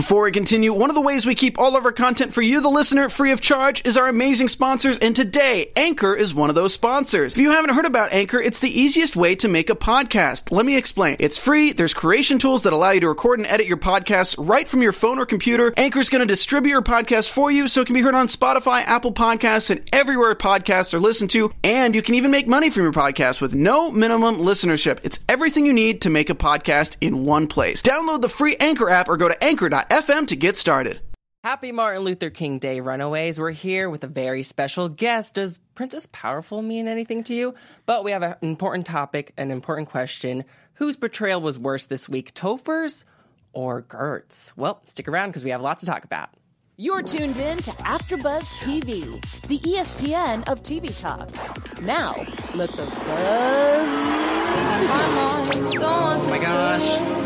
Before we continue, one of the ways we keep all of our content for you, the listener, free of charge is our amazing sponsors, and today, Anchor is one of those sponsors. If you haven't heard about Anchor, it's the easiest way to make a podcast. Let me explain. It's free, there's creation tools that allow you to record and edit your podcasts right from your phone or computer. Anchor is going to distribute your podcast for you so it can be heard on Spotify, Apple Podcasts, and everywhere podcasts are listened to, and you can even make money from your podcast with no minimum listenership. It's everything you need to make a podcast in one place. Download the free Anchor app or go to anchor.fm to get started. Happy Martin Luther King Day, Runaways. We're here with a very special guest. Does Princess Powerful mean anything to you? But we have an important topic, an important question. Whose portrayal was worse this week, Topher's or Gert's? Well, stick around because we have lots to talk about. You're tuned in to AfterBuzz TV, the ESPN of TV talk. Now, let the buzz. Oh my gosh.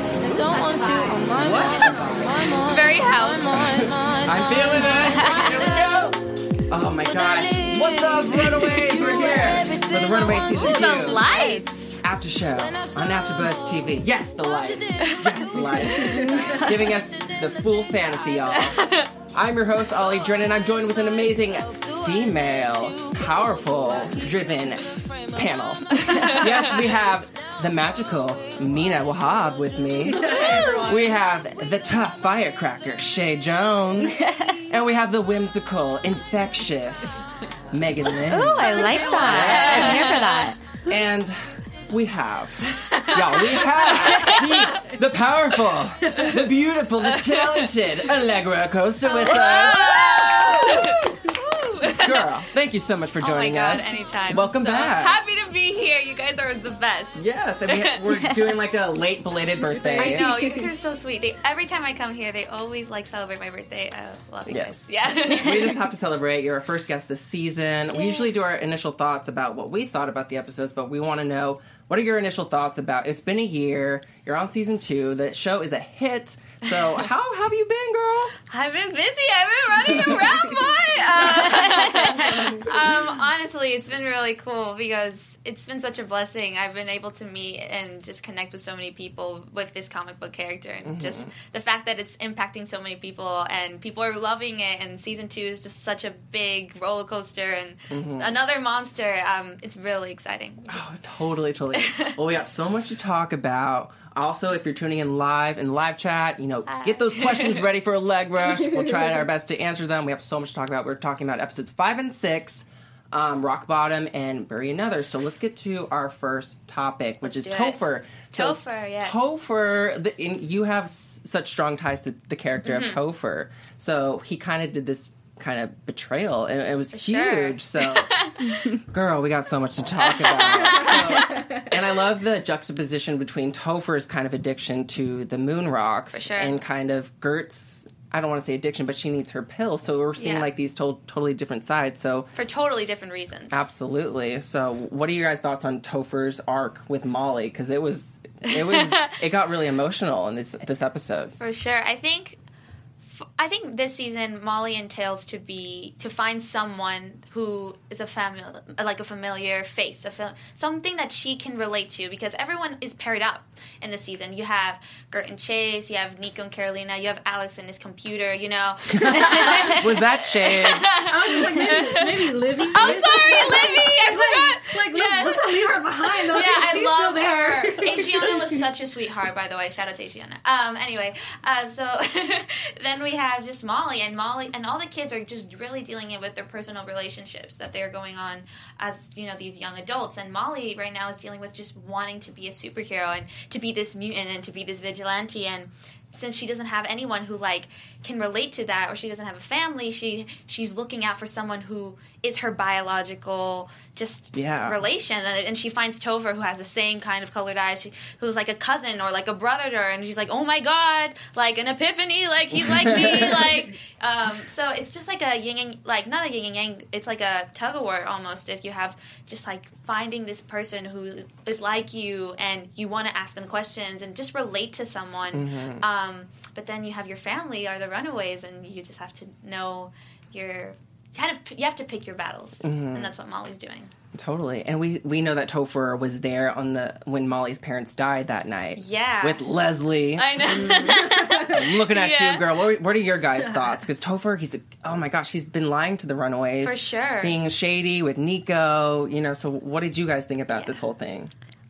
What? Very house. I'm feeling it. Here we go. Oh my gosh. What's up, Runaways? We're here for the Runaways Season 2. The lights. After show on AfterBuzz TV. Yes, the lights. Yes, the lights. Giving us the full fantasy, y'all. I'm your host, Ollie Drennan. I'm joined with an amazing female, powerful, driven panel. Yes, we have the magical Mina Wahab with me. We have the tough firecracker, Shay Jones. And we have the whimsical, infectious Megan Lynn. Ooh, I like that. I'm here for that. And we have the powerful, the beautiful, the talented Allegra Acosta with us. Girl, thank you so much for joining us. Oh my God, anytime. Welcome back. Happy to be here. You guys are the best. Yes, and we're doing like a late belated birthday. I know, you guys are so sweet. Every time I come here, they always celebrate my birthday. I love you guys. Yes. Yeah. We just have to celebrate. You're our first guest this season. We usually do our initial thoughts about what we thought about the episodes, but we want to know, what are your initial thoughts about? It's been a year. You're on season 2. The show is a hit. So how have you been, girl? I've been busy. I've been running around, boy. Honestly, it's been really cool because it's been such a blessing. I've been able to meet and just connect with so many people with this comic book character, and just the fact that it's impacting so many people and people are loving it. And season 2 is just such a big roller coaster and another monster. It's really exciting. Oh, totally. Well, we got so much to talk about. Also, if you're tuning in live chat, get those questions ready for Allegra. We'll try our best to answer them. We have so much to talk about. We're talking about episodes 5 and 6, Rock Bottom, and Bury Another. So let's get to our first topic, which is Topher. Topher, yes. Topher, you have such strong ties to the character of Topher. So he kind of did this kind of betrayal, and it was huge. So, girl, we got so much to talk about. And I love the juxtaposition between Topher's kind of addiction to the moon rocks and kind of Gert's, I don't want to say addiction, but she needs her pill. So we're seeing like these totally different sides. So for totally different reasons. Absolutely. So what are your guys' thoughts on Topher's arc with Molly? Because it got really emotional in this episode. For sure. I think this season Molly entails to find someone who is a familiar face, something that she can relate to, because everyone is paired up in this season. You have Gert and Chase, you have Nico and Carolina, you have Alex and his computer. Was that shade? I was like, maybe Livy. I'm sorry, Livy. I forgot. Let's not leave her behind. Though. Yeah, She's I love still there. her. Adriana was such a sweetheart, by the way. Shout out to Adriana. Anyway, so then we have just Molly, and all the kids are just really dealing with their personal relationships that they're going on as, these young adults. And Molly right now is dealing with just wanting to be a superhero and to be this mutant and to be this vigilante. And since she doesn't have anyone who can relate to that, or she doesn't have a family, she's looking out for someone who is her biological relation, and she finds Topher, who has the same kind of colored eyes, who's like a cousin or like a brother to her, and she's like, oh my god, like an epiphany, like he's like me, so it's just like a yin and not a yin and yang, it's like a tug of war almost, if you have just finding this person who is like you and you want to ask them questions and just relate to someone. But then you have your family are the runaways, and you just have to know your you have to pick your battles, and that's what Molly's doing. Totally. And we know that Topher was there when Molly's parents died that night. Yeah. With Leslie. I know. I'm looking at Yeah. you, girl. What are your guys' thoughts? Because Topher, oh my gosh, he's been lying to the Runaways. For sure. Being shady with Nico, so what did you guys think about this whole thing?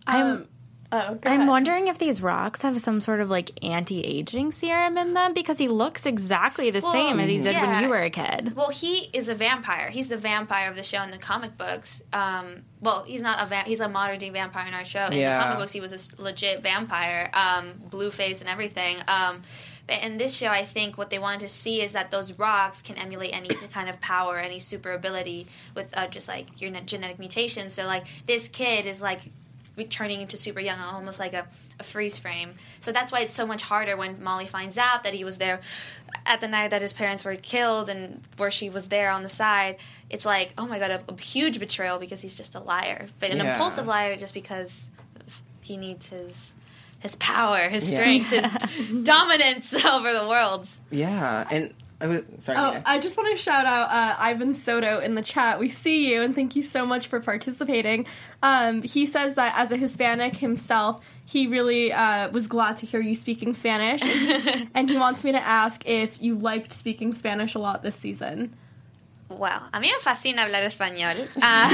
I'm wondering if these rocks have some sort of like anti-aging serum in them because he looks exactly the same as he did when you were a kid. Well, he is a vampire. He's the vampire of the show in the comic books. Well, he's not he's a modern day vampire in our show. In the comic books, he was a legit vampire, blue face and everything. But in this show, I think what they wanted to see is that those rocks can emulate any kind of power, any super ability with just like your genetic mutation. So like this kid is like turning into super young, almost like a freeze frame. So that's why it's so much harder when Molly finds out that he was there at the night that his parents were killed and where she was there on the side. It's like, oh my God, a huge betrayal because he's just a liar. But an impulsive liar just because he needs his power, his strength, his dominance over the world. Yeah, and... Sorry. I just want to shout out Ivan Soto in the chat. We see you, and thank you so much for participating. He says that as a Hispanic himself, he really was glad to hear you speaking Spanish, and he wants me to ask if you liked speaking Spanish a lot this season. Well, a mí me fascina hablar español.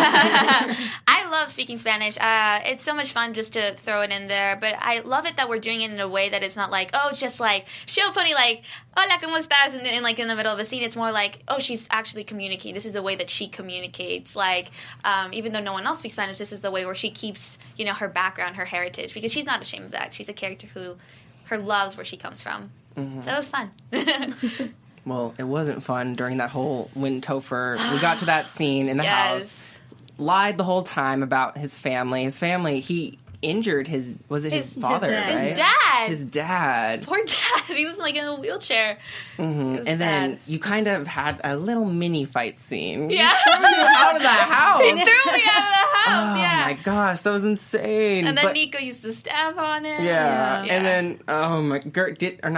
I love speaking Spanish. It's so much fun just to throw it in there, but I love it that we're doing it in a way that it's not like, oh, just like, show pony, like, hola, ¿cómo estás? And like in the middle of a scene, it's more like, oh, she's actually communicating. This is the way that she communicates. Like, even though no one else speaks Spanish, this is the way where she keeps, her background, her heritage, because she's not ashamed of that. She's a character who loves where she comes from. So it was fun. Well, it wasn't fun during that whole when Topher, we got to that scene in the house, lied the whole time about his family. His family, he injured his father, right? His dad. His dad. Poor dad. He was like in a wheelchair. Mm-hmm. And then you kind of had a little mini fight scene. Yeah. He threw you out of the house. He threw me out of the house, Oh my gosh, that was insane. And then Nico used the staff on it. Yeah. And then, Gert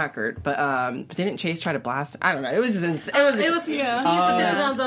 didn't Chase try to blast? I don't know. It was just, He used the pistons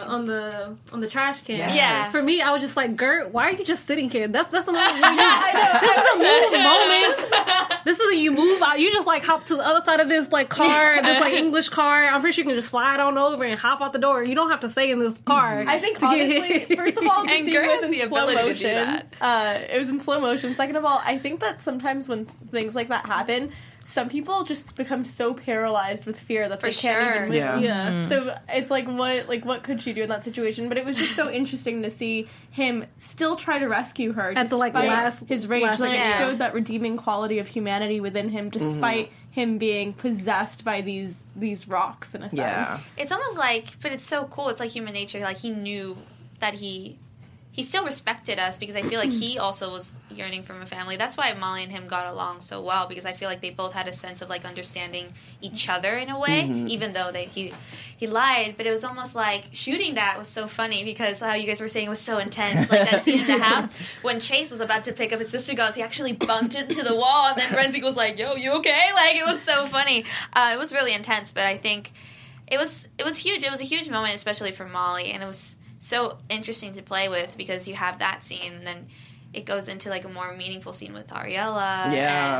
on the trash can. Yes. For me, I was just like, Gert, why are you just sitting here? That's the moment. This is a move moment. This is you move out. You just like hop to the other side of this like car, this like English car. I'm pretty sure you can just slide on over and hop out the door. You don't have to stay in this car. I think honestly, first of all, the scene was in slow motion. It was in slow motion. Second of all, I think that sometimes when things like that happen, some people just become so paralyzed with fear that they can't even move. Yeah. Mm-hmm. So it's like what could she do in that situation? But it was just so interesting to see him still try to rescue her at the his rage. It showed that redeeming quality of humanity within him, despite him being possessed by these rocks in a sense. Yeah. It's almost like, but it's so cool. It's like human nature. Like he knew that he still respected us because I feel like he also was yearning from a family. That's why Molly and him got along so well, because I feel like they both had a sense of like understanding each other in a way, even though he lied. But it was almost like shooting that was so funny because how you guys were saying it was so intense. Like that scene in the house when Chase was about to pick up his sister guns, he actually bumped into the wall, and then Renzi was like, "Yo, you okay?" Like it was so funny. It was really intense, but I think it was huge. It was a huge moment, especially for Molly, and it was so interesting to play with because you have that scene and then it goes into like a more meaningful scene with Ariella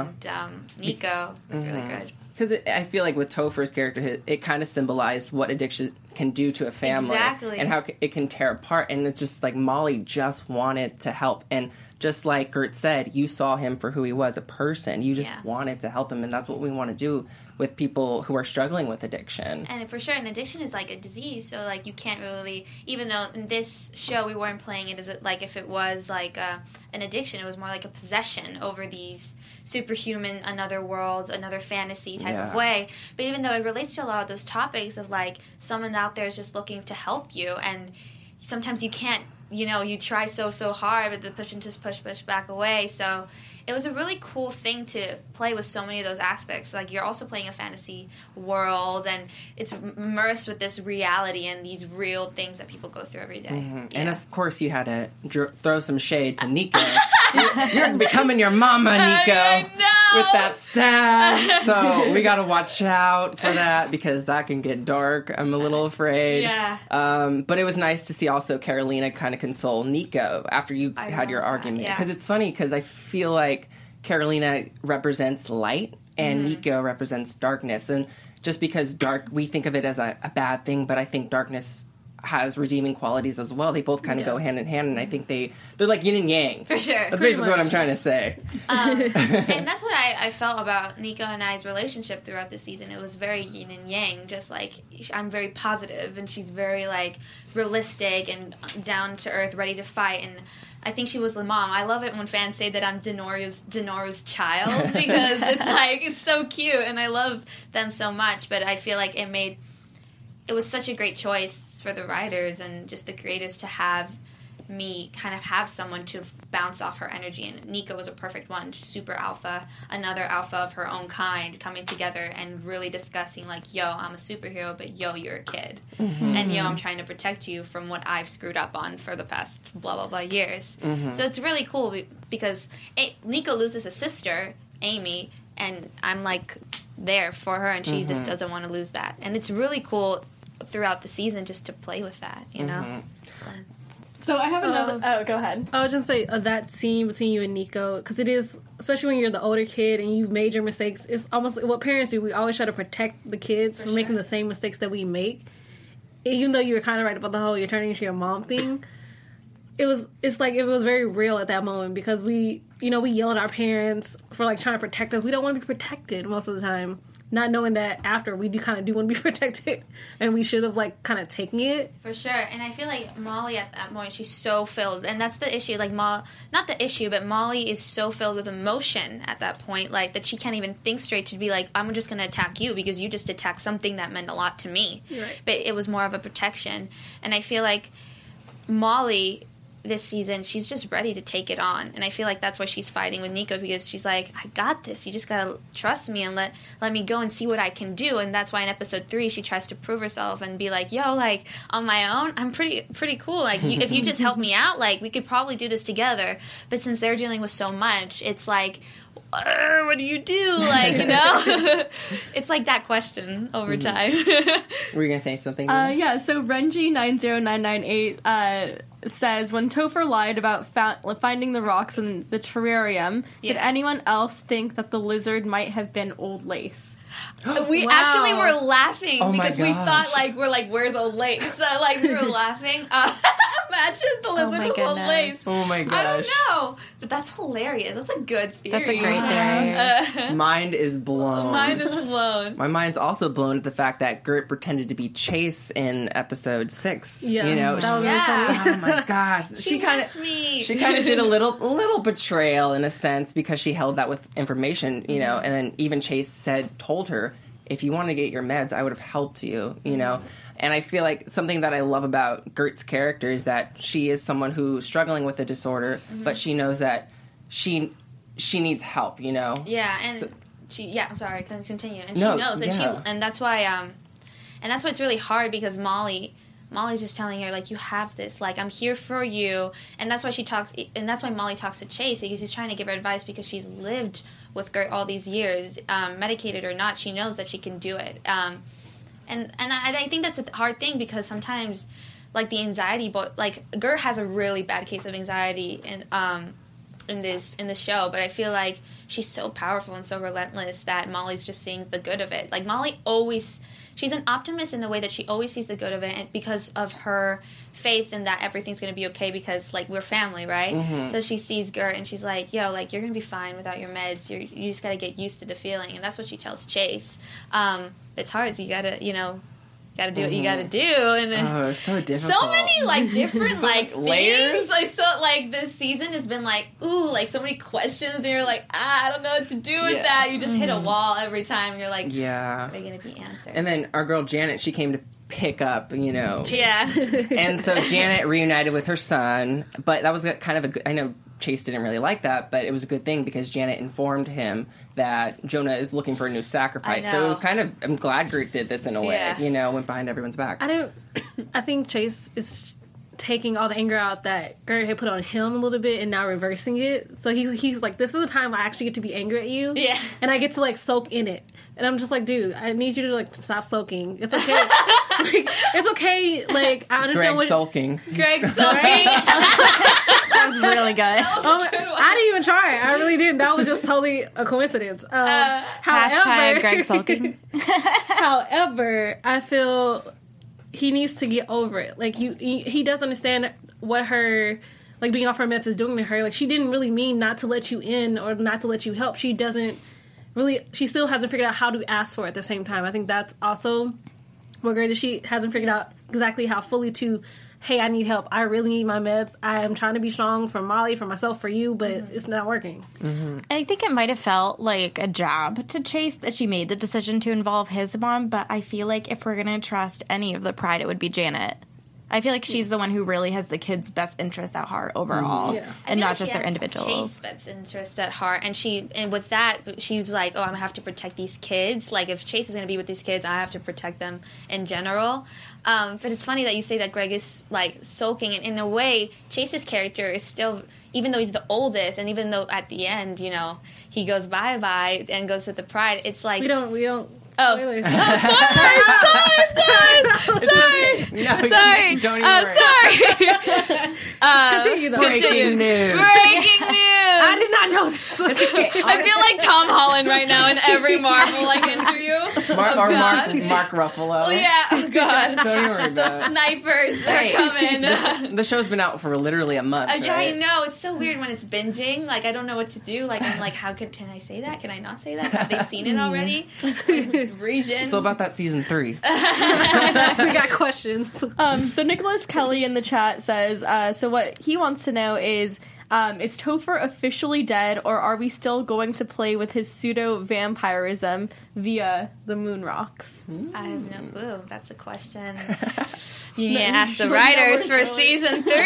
and Nico. It was really good. Because I feel like with Topher's character, it kind of symbolized what addiction can do to a family. Exactly. And how it can tear apart. And it's just like Molly just wanted to help. And just like Gert said, you saw him for who he was, a person. You just wanted to help him. And that's what we want to do with people who are struggling with addiction. And for sure, an addiction is like a disease. So like you can't really, even though in this show we weren't playing it as like if it was like an addiction, it was more like a possession over these superhuman, another world, another fantasy type of way. But even though it relates to a lot of those topics of like someone out there is just looking to help you, and sometimes you can't, you try so hard, but the push back away. So it was a really cool thing to play with so many of those aspects. Like you're also playing a fantasy world, and it's immersed with this reality and these real things that people go through every day. And of course, you had to throw some shade to Nico You're becoming your mama, Nico. I know. With that staff. So we gotta watch out for that because that can get dark. I'm a little afraid. Yeah. But it was nice to see also Carolina kind of console Nico after you had your argument. Because it's funny because I feel like Carolina represents light and Nico represents darkness. And just because we think of it as a bad thing, but I think darkness has redeeming qualities as well. They both kind of go hand in hand, and I think they're like yin and yang. For sure. That's basically what I'm trying to say. And that's what I felt about Nico and I's relationship throughout the season. It was very yin and yang, just like I'm very positive and she's very like realistic and down to earth, ready to fight. And I think she was the mom. I love it when fans say that I'm Denoru's child because it's like, it's so cute and I love them so much. But I feel like it was such a great choice for the writers and just the creators to have me kind of have someone to bounce off her energy. And Nico was a perfect one, super alpha, another alpha of her own kind, coming together and really discussing like, yo, I'm a superhero, but yo, you're a kid. And yo, I'm trying to protect you from what I've screwed up on for the past blah, blah, blah years. So it's really cool because Nico loses a sister, Amy, and I'm like there for her and she just doesn't want to lose that. And it's really cool throughout the season just to play with that, you know? It's fun. So I have another... go ahead. I was just say that scene between you and Nico, because it is, especially when you're the older kid and you've made your mistakes, it's almost what parents do. We always try to protect the kids from making the same mistakes that we make. Even though you were kind of right about the whole you're turning into your mom thing, it was very real at that moment because we yell at our parents for like trying to protect us. We don't want to be protected most of the time. Not knowing that after we do want to be protected and we should have like kind of taken it. For sure. And I feel like Molly at that point, she's so filled. And that's the issue. Like not the issue, but Molly is so filled with emotion at that point, like that she can't even think straight to be like, I'm just going to attack you because you just attacked something that meant a lot to me. Right. But it was more of a protection. And I feel like Molly this season, she's just ready to take it on. And I feel like that's why she's fighting with Nico because she's like, I got this. You just gotta trust me and let me go and see what I can do. And that's why in episode 3 she tries to prove herself and be like, yo, like on my own, I'm pretty cool. Like if you just help me out, like we could probably do this together. But since they're dealing with so much, it's like, what do you do? Like, you know? It's like that question over time. Were you going to say something? Yeah, so Renji90998 says, when Topher lied about finding the rocks in the terrarium, did anyone else think that the lizard might have been Old Lace? We actually were laughing because we thought we're like, where's Old Lace? So, like we were laughing. Imagine the lizard was Old Lace. Oh my gosh. I don't know. But that's hilarious. That's a good theory. That's a great theory. Mind is blown. Mine is blown. My mind's also blown at the fact that Gert pretended to be Chase in episode 6. Yeah. You know, that was really funny. oh my gosh. She kind of did a little betrayal in a sense because she held that with information, you know, and then even Chase told her, if you want to get your meds, I would have helped you, you know. And I feel like something that I love about Gert's character is that she is someone who's struggling with a disorder, but she knows that she needs help, you know. Yeah, and I'm sorry, continue. And she knows, and and that's why it's really hard because Molly's just telling her, like, you have this, like, I'm here for you. And that's why that's why Molly talks to Chase, because he's trying to give her advice because she's lived with Gert all these years, medicated or not, she knows that she can do it. And I think that's a hard thing because sometimes, like, the anxiety, like, Gert has a really bad case of anxiety in the show, but I feel like she's so powerful and so relentless that Molly's just seeing the good of it. Like, Molly she's an optimist in the way that she always sees the good of it, and because of her faith in that everything's going to be okay because, like, we're family, right? Mm-hmm. So she sees Gert and she's like, yo, like, you're going to be fine without your meds. You just got to get used to the feeling. And that's what she tells Chase. It's hard, so you got to, you know, got to do what you got to do. And it's so difficult. So many, like, different, like, layers. Things. Like, so, like, this season has been, like, ooh, like, so many questions, and you're like, I don't know what to do with that. You just hit a wall every time. You're like, are they going to be answered? And then our girl Janet, she came to pick up, you know. Yeah. And so Janet reunited with her son, but that was kind of a good, I know Chase didn't really like that, but it was a good thing because Janet informed him that Jonah is looking for a new sacrifice. So it was kind of, I'm glad Gert did this in a way, you know, went behind everyone's back. I think Chase is taking all the anger out that Gert had put on him a little bit and now reversing it. So he's like, this is the time I actually get to be angry at you. Yeah. And I get to, like, soak in it. And I'm just like, dude, I need you to, like, stop soaking. It's okay. Like, it's okay. Like, I understand Greg sulking. Greg sulking. That was really good. I didn't even try it. I really didn't. That was just totally a coincidence. Hashtag Greg sulking. However, I feel he needs to get over it. Like, he doesn't understand what her, like, being off her meds is doing to her. Like, she didn't really mean not to let you in or not to let you help. She still hasn't figured out how to ask for it at the same time. I think that's also what great is she hasn't figured out exactly how fully to, hey, I need help. I really need my meds. I am trying to be strong for Molly, for myself, for you, but it's not working. Mm-hmm. I think it might have felt like a jab to Chase that she made the decision to involve his mom, but I feel like if we're going to trust any of the Pride, it would be Janet. I feel like she's the one who really has the kids' best interests at heart overall, and not just their individuals. Chase's best interests at heart, and with that, she was like, "Oh, I'm gonna have to protect these kids. Like, if Chase is gonna be with these kids, I have to protect them in general." But it's funny that you say that Greg is like sulking, and in a way, Chase's character is still, even though he's the oldest, and even though at the end, you know, he goes bye-bye and goes to the Pride. It's like we don't. Oh, spoilers. Sorry. Don't even worry. Sorry. Continue, though. Breaking news. Breaking news. I did not know this. I feel like Tom Holland right now in every Marvel interview. Mark Ruffalo. Oh, yeah. Oh God. Don't even worry The about it. snipers are coming. The show's been out for literally a month. Yeah, I right? know. It's so weird when it's binging. Like, I don't know what to do. Like, I'm like, can I say that? Can I not say that? Have they seen it already? Region. So about that season 3. We got questions. So Nicholas Kelly in the chat says, so what he wants to know is Topher officially dead, or are we still going to play with his pseudo-vampirism via the moon rocks? I have no clue. That's a question. You need to ask the writers for season 3.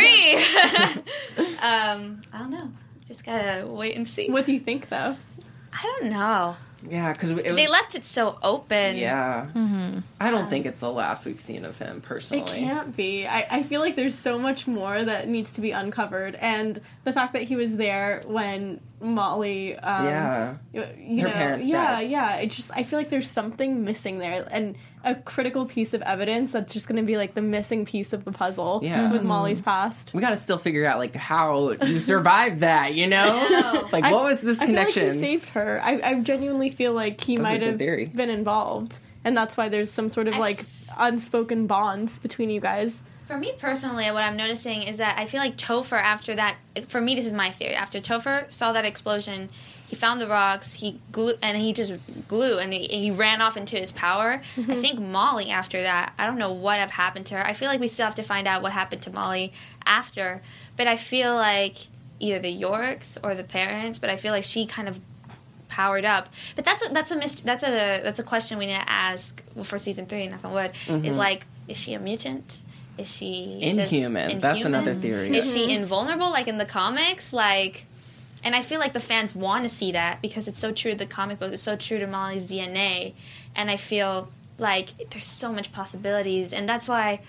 I don't know. Just gotta wait and see. What do you think, though? I don't know. Yeah, because they left it so open. Yeah. Mm-hmm. I don't think it's the last we've seen of him, personally. It can't be. I feel like there's so much more that needs to be uncovered. And the fact that he was there when Molly... Her parents died. Yeah. I feel like there's something missing there. And a critical piece of evidence that's just going to be, like, the missing piece of the puzzle with Molly's past. We got to still figure out, like, how you survived that, you know? Like, what was this connection? I feel like he saved her. I genuinely feel like he might have been involved. And that's why there's some sort of, like, unspoken bonds between you guys. For me personally, what I'm noticing is that I feel like Topher, after that, for me, this is my theory. After Topher saw that explosion, he found the rocks, he just glue, and he ran off into his power. Mm-hmm. I think Molly, after that, I don't know what have happened to her. I feel like we still have to find out what happened to Molly after. But I feel like either the Yorks or the parents, but I feel like she kind of powered up. But that's a question we need to ask for season 3, knock on wood. Mm-hmm. Is like, is she a mutant? Is she inhuman? That's another theory. Is she invulnerable, like in the comics? Like, and I feel like the fans want to see that because it's so true to the comic book. It's so true to Molly's DNA, and I feel like there's so much possibilities, and that's why,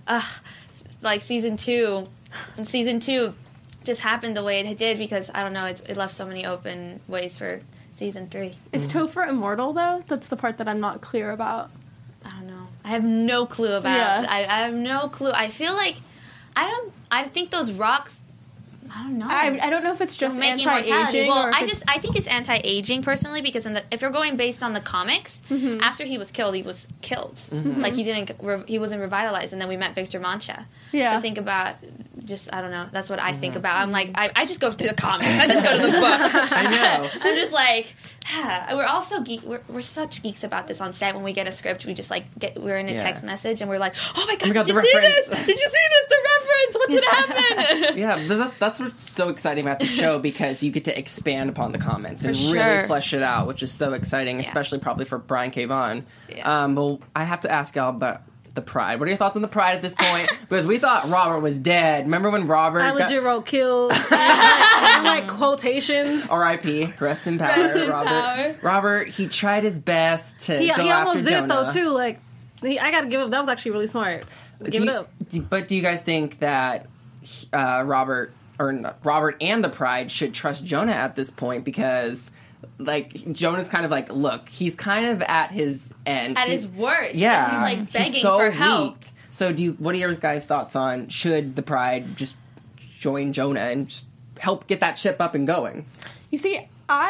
like season 2 just happened the way it did because I don't know. It left so many open ways for season 3. Is Topher immortal though? That's the part that I'm not clear about. I don't know. I have no clue about. Yeah. I have no clue. I feel like I think those rocks. I don't know. I don't know if it's just anti-aging. Well, I think it's anti-aging personally because if you're going based on the comics, after he was killed, he was killed. Mm-hmm. Like he wasn't revitalized, and then we met Victor Mancha. Yeah. So think about. I don't know. That's what I think about. I'm like, I just go through the comics. I just go to the book. I know. I'm just like, we're also we're such geeks about this on set. When we get a script, we just like we're in a text message and we're like, oh my god, did you see this? Did you see this? The reference. What's gonna happen? Yeah, that's what's so exciting about the show because you get to expand upon the comments and really flesh it out, which is so exciting, especially probably for Brian K. Vaughan. Yeah. But I have to ask y'all about the Pride. What are your thoughts on the Pride at this point? Because we thought Robert was dead. Remember when Robert... I legit wrote killed. like quotations. R.I.P. Rest in power, Robert. Robert, he tried his best to go after Jonah. He almost did it, though, too. Like, I gotta give up. That was actually really smart. Give it up. But do you guys think that Robert and the Pride should trust Jonah at this point? Because, like, Jonah's kind of like, look, he's kind of at his end. At his worst. Yeah. And he's, like, begging he's so for help. weak. So what are your guys' thoughts on, should the Pride just join Jonah and just help get that ship up and going? You see,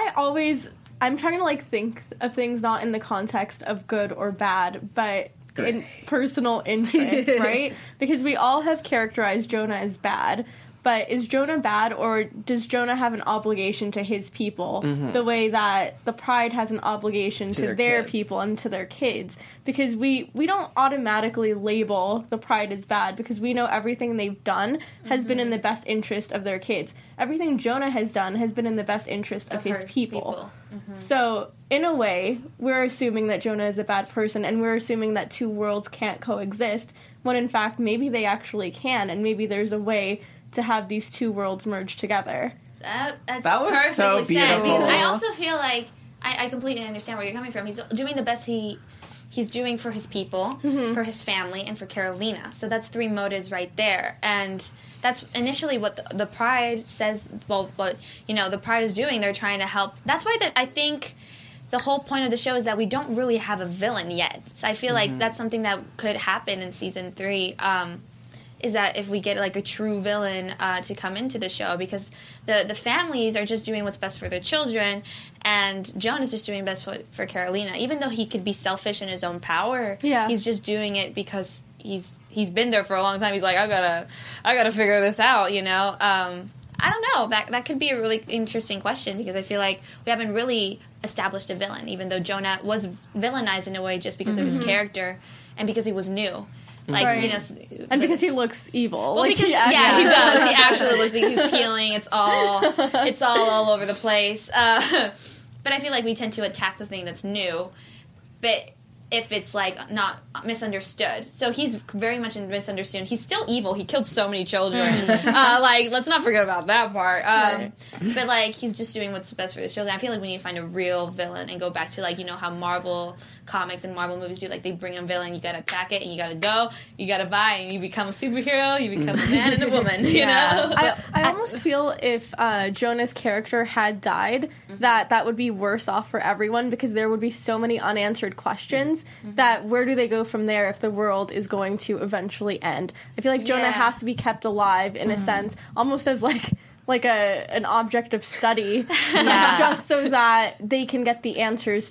I'm trying to, like, think of things not in the context of good or bad, but in personal interest, right? Because we all have characterized Jonah as bad. But is Jonah bad, or does Jonah have an obligation to his people the way that the Pride has an obligation to their people and to their kids? Because we don't automatically label the Pride as bad, because we know everything they've done has been in the best interest of their kids. Everything Jonah has done has been in the best interest of his people. So, in a way, we're assuming that Jonah is a bad person, and we're assuming that two worlds can't coexist, when in fact maybe they actually can, and maybe there's a way to have these two worlds merge together. That's that was perfectly so said. beautiful. Because I also feel like I completely understand where you're coming from. He's doing the best he's doing for his people, for his family, and for Carolina. So that's 3 motives right there. And that's initially what the Pride says. Well, what the Pride is doing. They're trying to help. That's why I think the whole point of the show is that we don't really have a villain yet. So I feel like that's something that could happen in season 3. Is that if we get, like, a true villain to come into the show, because the families are just doing what's best for their children, and Jonah's just doing best for Carolina. Even though he could be selfish in his own power, he's just doing it because he's been there for a long time. He's like, I gotta figure this out, I don't know. That could be a really interesting question, because I feel like we haven't really established a villain, even though Jonah was villainized in a way just because of his character and because he was new. Like, and because he looks evil. Well, like, because he does. He actually looks like he's peeling. It's all over the place. But I feel like we tend to attack the thing that's new. But if it's, like, not misunderstood. So he's very much misunderstood. He's still evil. He killed so many children. Let's not forget about that part. But, like, he's just doing what's best for the children. I feel like we need to find a real villain and go back to, like, how Marvel comics and Marvel movies do. Like, they bring a villain, you gotta attack it, and you gotta go, you gotta buy, and you become a superhero, you become a man and a woman, you know? I almost feel if Jonah's character had died, that would be worse off for everyone, because there would be so many unanswered questions that where do they go from there if the world is going to eventually end? I feel like Jonah has to be kept alive in a sense, almost as like an object of study, just so that they can get the answers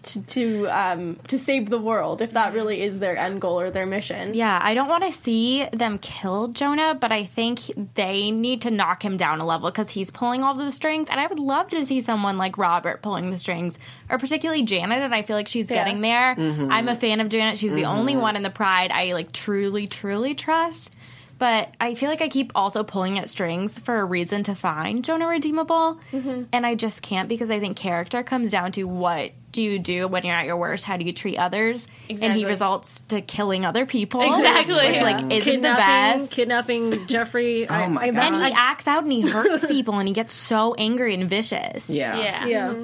to save the world, if that really is their end goal or their mission. Yeah, I don't want to see them kill Jonah, but I think they need to knock him down a level, because he's pulling all the strings, and I would love to see someone like Robert pulling the strings, or particularly Janet, and I feel like she's getting there. I'm a fan of Janet. She's the only one in the Pride I, like, truly, truly trust. But I feel like I keep also pulling at strings for a reason to find Jonah redeemable. And I just can't, because I think character comes down to what do you do when you're at your worst? How do you treat others? Exactly. And he results to killing other people. Exactly. Which, like, isn't the best. Kidnapping Jeffrey. Oh my God. And he acts out and he hurts people and he gets so angry and vicious. Yeah.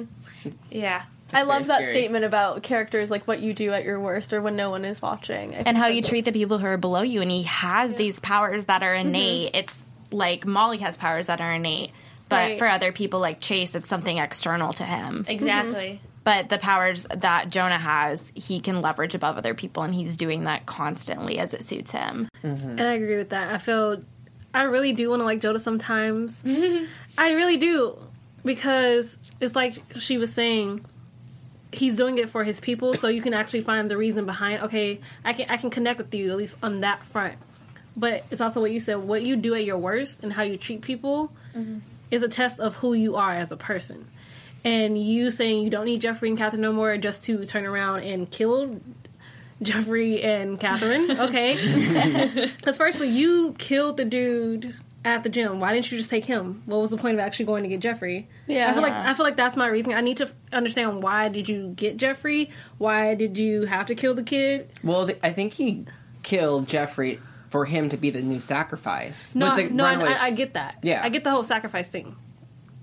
I love that scary statement about characters, like what you do at your worst or when no one is watching. And how you treat the people who are below you. And he has these powers that are innate. It's like Molly has powers that are innate. But for other people like Chase, it's something external to him. Exactly. But the powers that Jonah has, he can leverage above other people. And he's doing that constantly as it suits him. And I agree with that. I really do want to like Jonah sometimes. I really do. Because it's like she was saying, he's doing it for his people, so you can actually find the reason behind, okay, I can connect with you, at least on that front. But it's also what you said, what you do at your worst and how you treat people is a test of who you are as a person. And you saying you don't need Jeffrey and Catherine no more just to turn around and kill Jeffrey and Catherine, okay? Because firstly, you killed the dude at the gym. Why didn't you just take him? What was the point of actually going to get Jeffrey? I feel like that's my reason. I need to understand, why did you get Jeffrey? Why did you have to kill the kid? Well, I think he killed Jeffrey for him to be the new sacrifice. I get that. Yeah. I get the whole sacrifice thing.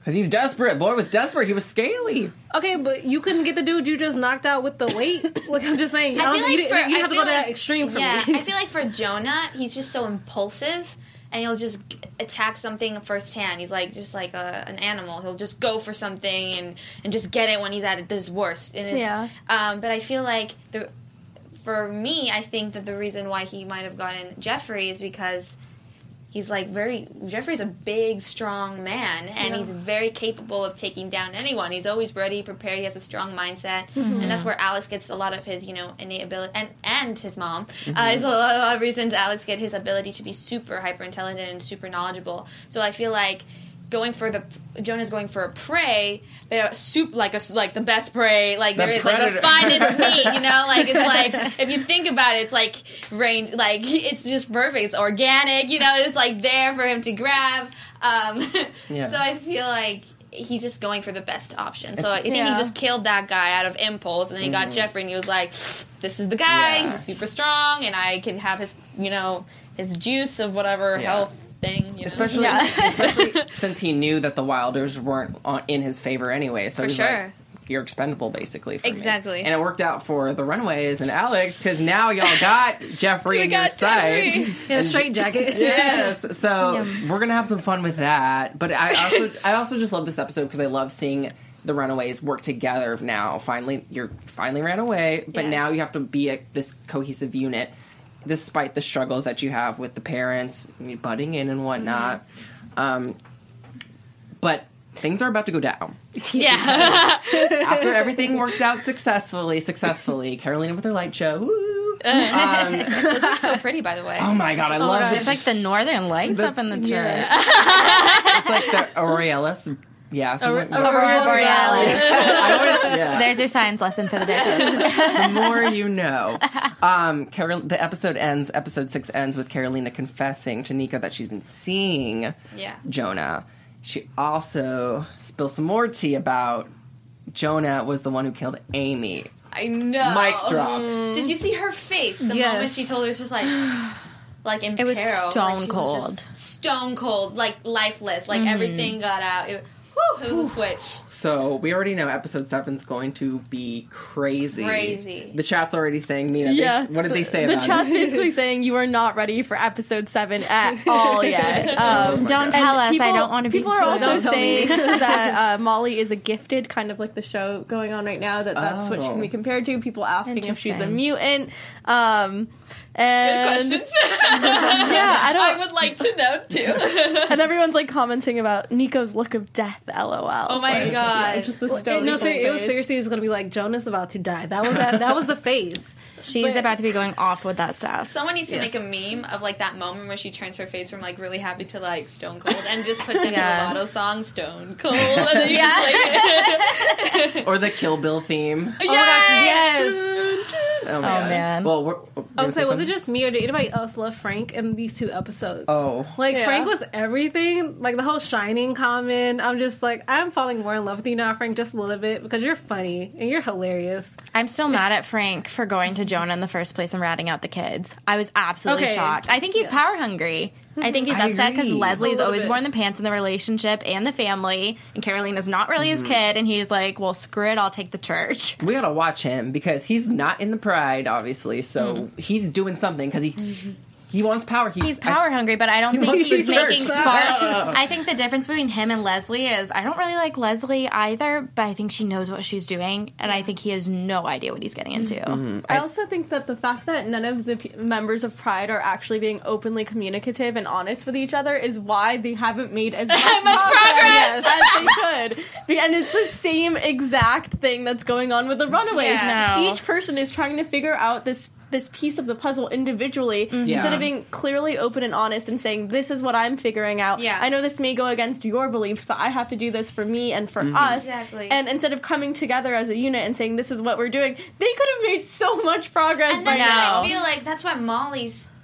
Because he was desperate. Boy was desperate. He was scaly. Okay, but you couldn't get the dude you just knocked out with the weight? Like, I'm just saying. I feel like you have to go to that extreme for me. I feel like for Jonah, he's just so impulsive, and he'll just attack something firsthand. He's like just like an animal. He'll just go for something and just get it when he's at his worst. And it's, but I feel like for me, I think that the reason why he might have gotten Jeffrey is because he's like Jeffrey's a big, strong man, and he's very capable of taking down anyone. He's always ready, prepared. He has a strong mindset, and that's where Alex gets a lot of his, innate ability, and his mom. There's a lot of reasons Alex get his ability to be super hyper intelligent and super knowledgeable. So I feel like Jonah's going for a prey, but like the best prey, like there is like the finest meat, like it's like if you think about it, it's like it's just perfect. It's organic, it's like there for him to grab. So I feel like he's just going for the best option. So I think he just killed that guy out of impulse, and then he got Jeffrey, and he was like, "This is the guy. He's super strong, and I can have his, his juice of whatever health." Thing, especially since he knew that the Wilders weren't in his favor anyway. So he's like, you're expendable, basically. For exactly. Me. And it worked out for the Runaways and Alex, because now y'all got Jeffrey on your side. In a straight jacket. Yes. So we're going to have some fun with that. But I also just love this episode because I love seeing the Runaways work together now. You finally ran away, but now you have to be this cohesive unit, despite the struggles that you have with the parents butting in and whatnot. But things are about to go down. Yeah. After everything worked out successfully, Carolina with her light show. Woo! Those are so pretty, by the way. Oh my god, I love it. It's like the Northern Lights up in the church. It's like the Aurealis. Yeah, Aurora Borealis. There's your science lesson for the day. The more you know. The episode 6 ends with Carolina confessing to Nico that she's been seeing Jonah. She also spills some more tea about Jonah was the one who killed Amy. I know. Mic drop. Did you see her face the moment she told her? It was just like in it was peril. stone cold. Was just stone cold, like lifeless. Like everything got out. It was a switch. So we already know episode 7's going to be crazy. The chat's already saying, Nina, what did they say about it? The chat's basically saying you are not ready for episode 7 at all yet. Don't tell us. I don't want to be People are also saying that Molly is a gifted, kind of like the show going on right now, that's what she can be compared to. People asking if she's a mutant. Good questions. I would like to know too. And everyone's like commenting about Nico's look of death. LOL. Oh my god! Just the it was seriously going to be like Jonah's about to die. That was the face. She's about to be going off with that stuff. Someone needs to make a meme of like that moment where she turns her face from like really happy to like stone cold and just put them in a Lotto song, Stone Cold. And then you just, like, or the Kill Bill theme. Oh my gosh, yes. Oh man. Well, was it just me or did anybody else love Frank in these 2 episodes? Oh, Frank was everything. Like the whole Shining comment. I'm just like, I'm falling more in love with you now, Frank, just a little bit because you're funny and you're hilarious. I'm still mad at Frank for going to Jonah in the first place and ratting out the kids. I was absolutely shocked. I think he's power hungry. I think he's upset because Leslie's always worn the pants in the relationship and the family, and Carolina's not really his kid, and he's like, well, screw it, I'll take the church. We gotta watch him because he's not in the Pride, obviously, so he's doing something because he wants power. He's power hungry, but I don't think he's making smart. I think the difference between him and Leslie is I don't really like Leslie either, but I think she knows what she's doing, and I think he has no idea what he's getting into. I also think that the fact that none of the members of Pride are actually being openly communicative and honest with each other is why they haven't made as much progress as they could. And it's the same exact thing that's going on with the Runaways. Each person is trying to figure out this piece of the puzzle individually instead of being clearly open and honest and saying, this is what I'm figuring out. I know this may go against your beliefs, but I have to do this for me and for us. Exactly. And instead of coming together as a unit and saying, this is what we're doing, they could have made so much progress and by that's now. why I feel like that's why Molly's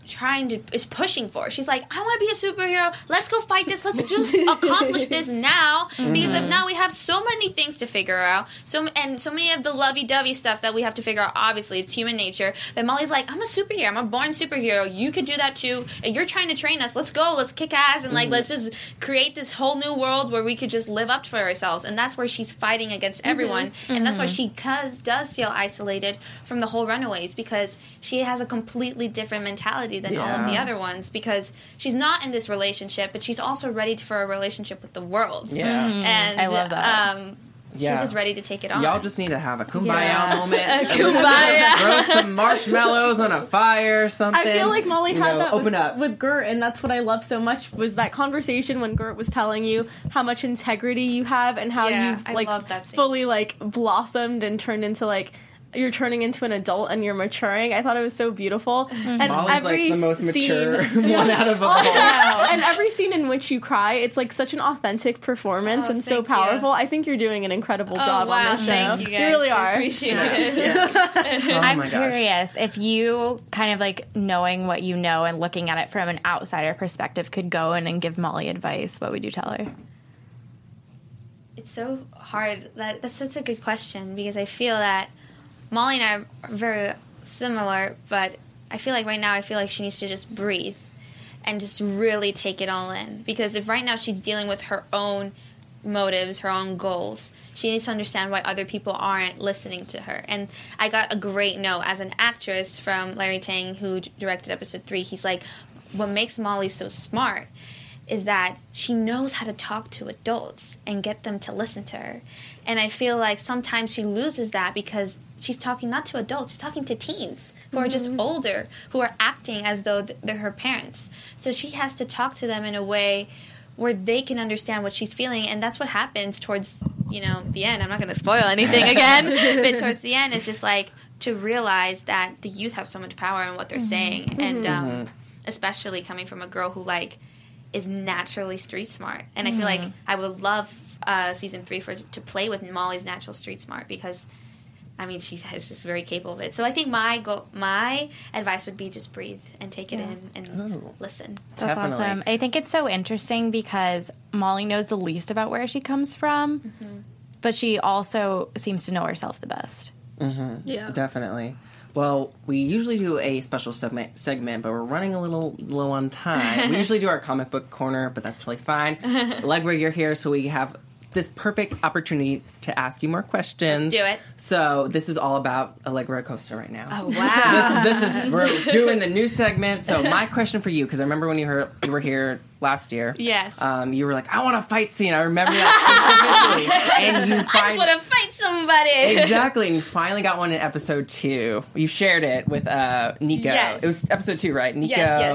is pushing for. She's like, I want to be a superhero. Let's go fight this. Let's just accomplish this now. Because if now we have so many things to figure out. So many of the lovey-dovey stuff that we have to figure out. Obviously, it's human nature. But Molly's like, I'm a superhero. I'm a born superhero. You could do that too. And you're trying to train us. Let's go. Let's kick ass. And let's just create this whole new world where we could just live up for ourselves. And that's where she's fighting against everyone. And that's why she does feel isolated from the whole Runaways, because she has a completely different mentality than all of the other ones, because she's not in this relationship, but she's also ready for a relationship with the world. And I love that. she's just ready to take it on. Y'all just need to have a kumbaya moment. Kumbaya. Throw some marshmallows on a fire or something. I feel like Molly had that open up. with Gert, and that's what I love so much, was that conversation when Gert was telling you how much integrity you have and how you've I like love that scene. fully like blossomed and turned into like you're turning into an adult and you're maturing. I thought it was so beautiful. And Molly's every like the most scene, mature one out of all. and every scene in which you cry, it's like such an authentic performance and so thank you. powerful. I think you're doing an incredible job on this show. Thank you guys. You really I are. appreciate it. Oh I'm my gosh. curious if you kind of like knowing what you know and looking at it from an outsider perspective could go in and give Molly advice, what would you tell her? It's so hard. That's such a good question, because I feel that Molly and I are very similar, but I feel like she needs to just breathe and just really take it all in. Because if right now she's dealing with her own motives, her own goals, she needs to understand why other people aren't listening to her. And I got a great note as an actress from Larry Tang, who directed episode 3. He's like, what makes Molly so smart is that she knows how to talk to adults and get them to listen to her. And I feel like sometimes she loses that because she's talking not to adults, she's talking to teens who are just older, who are acting as though they're her parents. So she has to talk to them in a way where they can understand what she's feeling, and that's what happens towards, the end. I'm not going to spoil anything again, but towards the end, it's just like to realize that the youth have so much power in what they're saying, and especially coming from a girl who, is naturally street smart. And I feel like I would love season 3 to play with Molly's natural street smart, because she's just very capable of it. So I think my advice would be just breathe and take it in and listen. That's Definitely. awesome. I think it's so interesting because Molly knows the least about where she comes from, but she also seems to know herself the best. Yeah. Definitely. Well, we usually do a special segment, but we're running a little low on time. We usually do our comic book corner, but that's totally fine. Allegra, you're here, so we have this perfect opportunity to ask you more questions. Let's do it. So this is all about Allegra Acosta right now. Oh, wow. This is we're doing the new segment. So my question for you, because I remember when you were here last year. Yes. You were like, I want a fight scene. I remember that specifically. And you I just want to fight somebody. Exactly, and you finally got one in episode 2. You shared it with Nico. Yes. It was episode 2, right? Nico.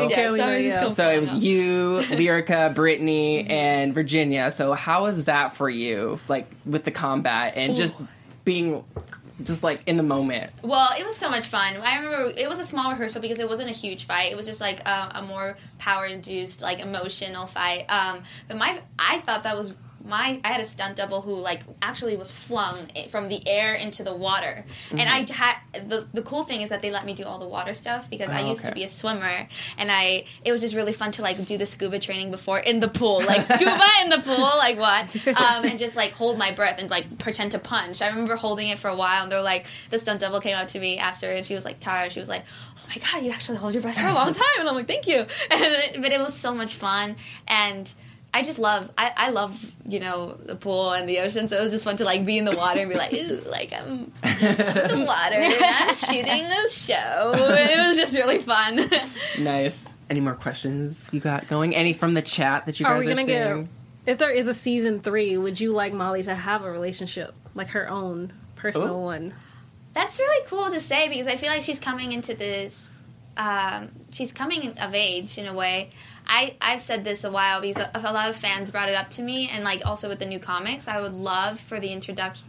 Yes. So it was you, Lyrica, Brittany, and Virginia. So how was that for you, with the combat and just being in the moment? Well, it was so much fun. I remember it was a small rehearsal because it wasn't a huge fight. It was just a more power-induced, emotional fight. But I thought that was I had a stunt double who actually was flung from the air into the water, and I had the cool thing is that they let me do all the water stuff because I used to be a swimmer, and it was just really fun to do the scuba training before in the pool, scuba in the pool, and just hold my breath and pretend to punch. I remember holding it for a while, and they're the stunt double came up to me after, and she was Tara, she was like, oh my god, you actually hold your breath for a long time, and I'm like, thank you. But it was so much fun, and I just love, I love, the pool and the ocean, so it was just fun to, be in the water and be ooh, I'm in the water, and I'm shooting a show. It was just really fun. Nice. Any more questions you got going? Any from the chat that you guys are seeing? If there is a season 3, would you like Molly to have a relationship, her own personal one? That's really cool to say, because I feel like she's coming into this, she's coming of age in a way. I've said this a while because a lot of fans brought it up to me, and also with the new comics, I would love for the introduction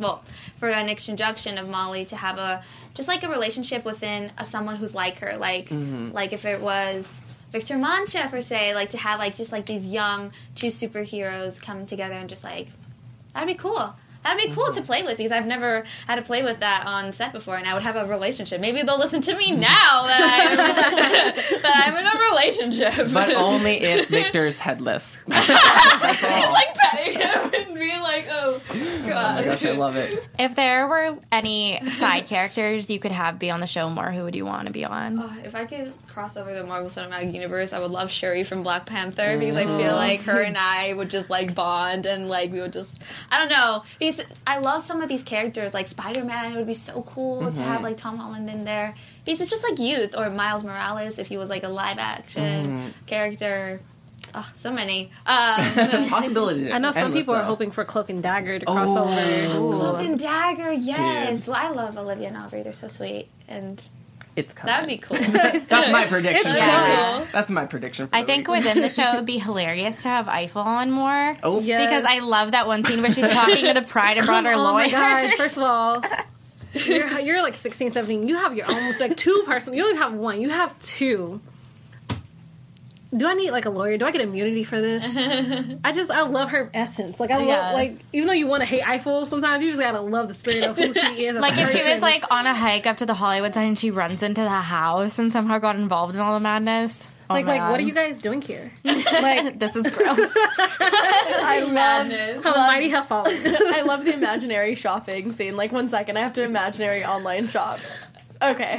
of Molly to have a relationship within someone who's like her, if it was Victor Mancha per se, to have these young 2 superheroes come together and just that'd be cool. That'd be cool to play with, because I've never had to play with that on set before, and I would have a relationship. Maybe they'll listen to me now that I'm in a relationship. But only if Victor's headless. Just like petting him and being like, oh Oh my god. gosh, I love it. If there were any side characters you could have be on the show more, who would you want to be on? If I could cross over the Marvel Cinematic Universe, I would love Shuri from Black Panther because I feel like her and I would just like bond and like we would just, I don't know, because I love some of these characters like Spider-Man. It would be so cool to have like Tom Holland in there because it's just like youth, or Miles Morales if he was like a live action character. Oh, so many. Possibilities. I know some endless, people are though. hoping for Cloak and Dagger to cross over. Cloak and Dagger, yes. Dude. Well, I love Olivia and Aubrey. They're so sweet, and It's coming. that would be cool. That's my prediction. It's for the coming. week. That's my prediction. For I the think week. within the show it would be hilarious to have Eiffel on more. Oh, Yes. Because I love that one scene where she's talking to the Pride and brought her Oh lawyer. my gosh! First of all, you're like 16, 17. You have your own like two person. You don't even have one. You have two. Do I need like a lawyer? Do I get immunity for this? I love her essence. Like I Yeah. love like even though you want to hate Eiffel, sometimes you just gotta love the spirit of who she is. As Like a if she person. was like on a hike up to the Hollywood sign and she runs into the house and somehow got involved in all the madness. Oh like my what God. are you guys doing here? Like This is gross. I love how the mighty have fallen. I love the imaginary shopping scene. Like, 1 second, I have to imaginary online shop. Okay.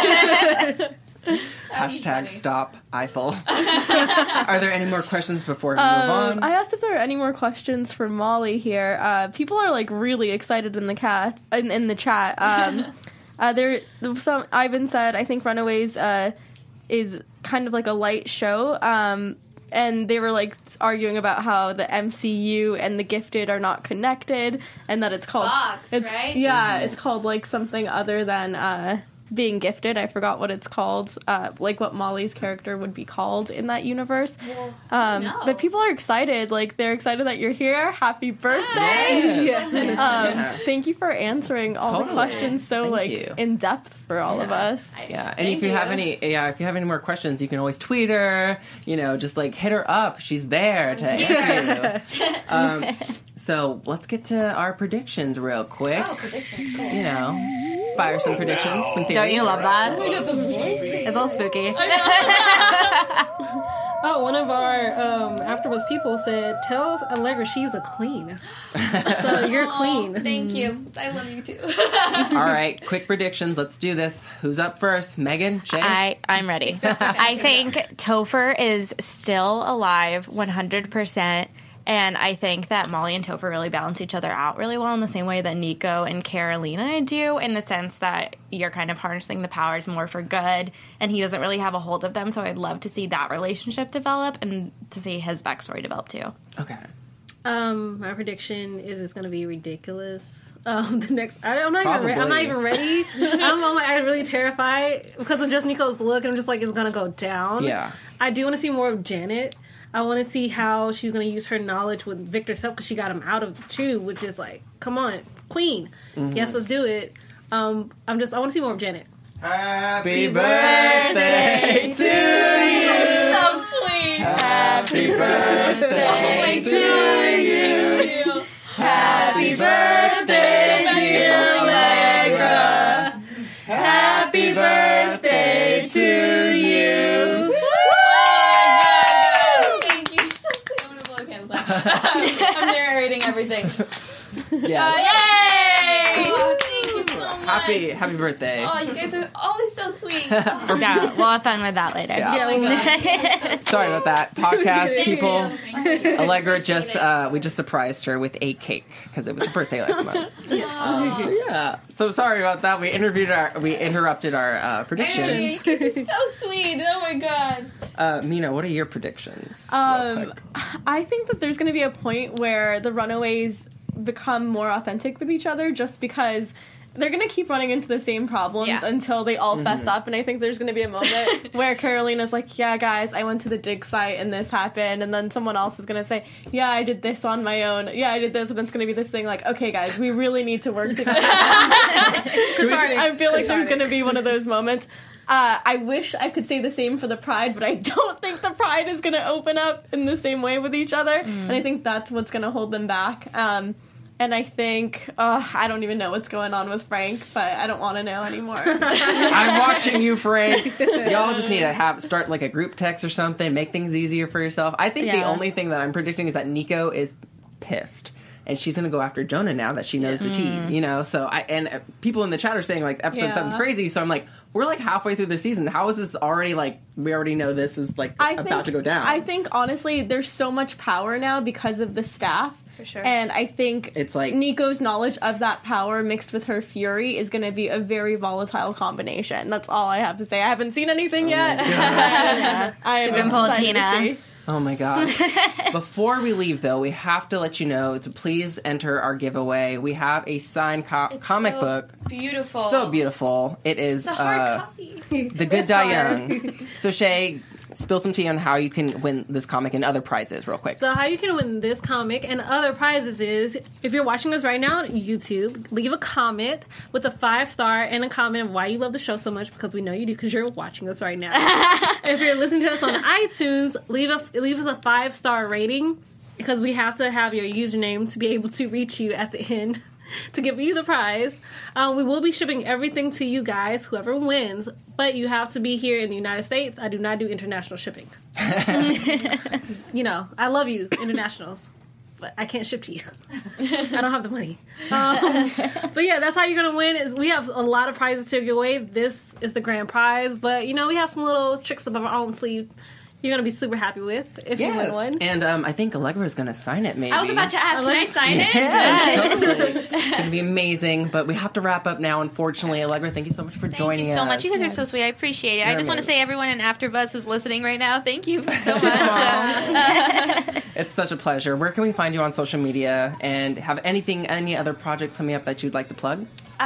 hashtag stop Eiffel. Are there any more questions before we move on? I asked if there are any more questions for Molly here. People are like really excited in the chat. There, some Ivan said, I think Runaways is kind of like a light show. And they were like arguing about how the MCU and the Gifted are not connected, and that it's called Fox, right? Yeah, it's called like something other than being Gifted. I forgot what it's called, like what Molly's character would be called in that universe. No. But people are excited. Like, they're excited that you're here. Happy birthday! Yes. Thank you for answering all the Totally. questions so Thank like you. in depth for all of us. Yeah, and if you have any more questions, you can always tweet her. You know, just like hit her up. She's there to answer you. So let's get to our predictions real quick. Oh, predictions. Cool. You know, fire some predictions, some theories. Don't you love that? It's all spooky. Oh, one of our AfterBuzz people said, "Tell Allegra she's a queen." So you're a queen. Thank you. I love you too. All right, quick predictions. Let's do this. Who's up first? Megan? Shay? I'm ready. I think Topher is still alive 100%. And I think that Molly and Topher really balance each other out really well in the same way that Nico and Carolina do, in the sense that you're kind of harnessing the powers more for good, and he doesn't really have a hold of them, so I'd love to see that relationship develop and to see his backstory develop too. Okay. My prediction is it's going to be ridiculous. The next, I'm not Probably. even ready. I'm really terrified because of just Nico's look. I'm just like, it's going to go down. Yeah. I do want to see more of Janet. I want to see how she's going to use her knowledge with Victor's help because she got him out of the tube, which is like, come on, queen. Yes, let's do it. I want to see more of Janet. Happy birthday to you. So sweet. Happy birthday to you. Happy birthday, dear Allegra. Happy birthday to you. Thank you. So sweet. I'm gonna blow candles out. I'm narrating everything. Yes. Yay! Oh, thank you so much. Happy birthday. Oh, you guys are always so sweet. Yeah, we'll have fun with that later. Yeah. Oh my god. Sorry about that. Podcast people. Thank you. Allegra we just surprised her with a cake because it was her birthday last month. So sorry about that. We interrupted our predictions. You guys are so sweet. Oh my god. Mina, what are your predictions? Real quick. I think that there's going to be a point where the Runaways become more authentic with each other, just because they're going to keep running into the same problems until they all fess up. And I think there's going to be a moment where Carolina's like, yeah, guys, I went to the dig site and this happened. And then someone else is going to say, yeah, I did this on my own. Yeah, I did this. And it's going to be this thing like, okay, guys, we really need to work together. I feel like there's going to be one of those moments. I wish I could say the same for the Pride, but I don't think the Pride is going to open up in the same way with each other. And I think that's what's going to hold them back. And I think, I don't even know what's going on with Frank, but I don't want to know anymore. I'm watching you, Frank. Y'all just need to start like a group text or something, make things easier for yourself. I think the only thing that I'm predicting is that Nico is pissed. And she's going to go after Jonah now that she knows the tea, you know? So, and people in the chat are saying, like, episode 7's crazy. So I'm like, we're, like, halfway through the season. How is this already, like, we already know this is, like, about to go down? I think, honestly, there's so much power now because of the staff. For sure. And I think it's like Nico's knowledge of that power mixed with her fury is going to be a very volatile combination. That's all I have to say. I haven't seen anything yet. She's been pulling Tina. Oh my god. Before we leave, though, we have to let you know to please enter our giveaway. We have a signed comic book. Beautiful. So beautiful. It is the hard copy. The Good Die Young. So Shay, spill some tea on how you can win this comic and other prizes real quick. So how you can win this comic and other prizes is, if you're watching us right now on YouTube, leave a comment with a 5-star and a comment of why you love the show so much, because we know you do because you're watching us right now. If you're listening to us on iTunes, leave us a 5-star rating, because we have to have your username to be able to reach you at the end to give you the prize. We will be shipping everything to you guys, whoever wins, but you have to be here in the United States. I do not do international shipping. You know, I love you, internationals, but I can't ship to you. I don't have the money. But yeah, that's how you're going to win. We have a lot of prizes to give away. This is the grand prize, but you know, we have some little tricks up our own sleeve you're going to be super happy with if you win one. And I think Allegra is going to sign it, maybe. I was about to ask, can I sign it? Yes, totally. It's going to be amazing, but we have to wrap up now, unfortunately. Allegra, thank you so much for joining us. Thank you so much. You guys are so sweet. I appreciate it. I just want to say everyone in AfterBuzz who's listening right now, thank you so much. It's such a pleasure. Where can we find you on social media, and have any other projects coming up that you'd like to plug?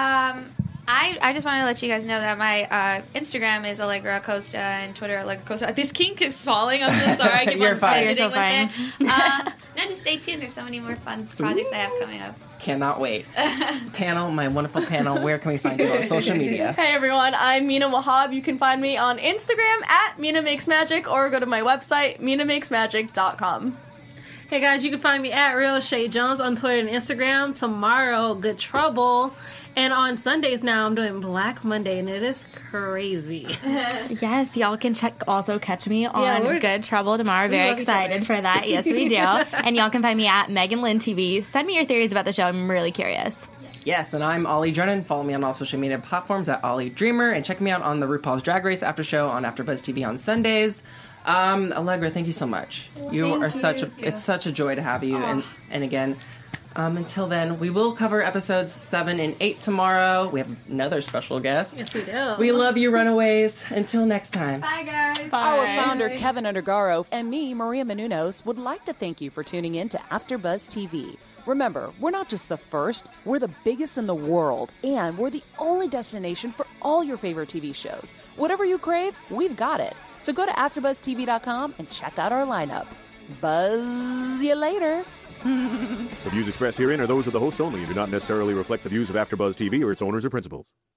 I just want to let you guys know that my Instagram is Allegra Acosta and Twitter Allegra Acosta. This kink keeps falling. I'm so sorry. I keep on fidgeting with it. No, just stay tuned. There's so many more fun projects I have coming up. Cannot wait. Panel, my wonderful panel, where can we find you on social media? Hey everyone, I'm Mina Wahab. You can find me on Instagram at Mina Makes Magic, or go to my website, minamakesmagic.com. Hey guys, you can find me at Real Shay Jones on Twitter and Instagram. Tomorrow, Good Trouble. And on Sundays now, I'm doing Black Monday, and it is crazy. Yes, y'all can also catch me on Good Trouble tomorrow. Very excited for that. Yes, we do. And y'all can find me at Megan Lynn TV. Send me your theories about the show. I'm really curious. Yes, and I'm Ollie Drennan. Follow me on all social media platforms at Ollie Dreamer, and check me out on the RuPaul's Drag Race after show on AfterBuzz TV on Sundays. Allegra, thank you so much. It's such a joy to have you. And again, until then, we will cover episodes 7 and 8 tomorrow. We have another special guest. Yes, we do. We love you, Runaways. Until next time. Bye, guys. Bye. Our founder, Kevin Undergaro, and me, Maria Menounos, would like to thank you for tuning in to AfterBuzz TV. Remember, we're not just the first, we're the biggest in the world, and we're the only destination for all your favorite TV shows. Whatever you crave, we've got it. So go to AfterBuzzTV.com and check out our lineup. Buzz you later. The views expressed herein are those of the hosts only and do not necessarily reflect the views of AfterBuzz TV or its owners or principals.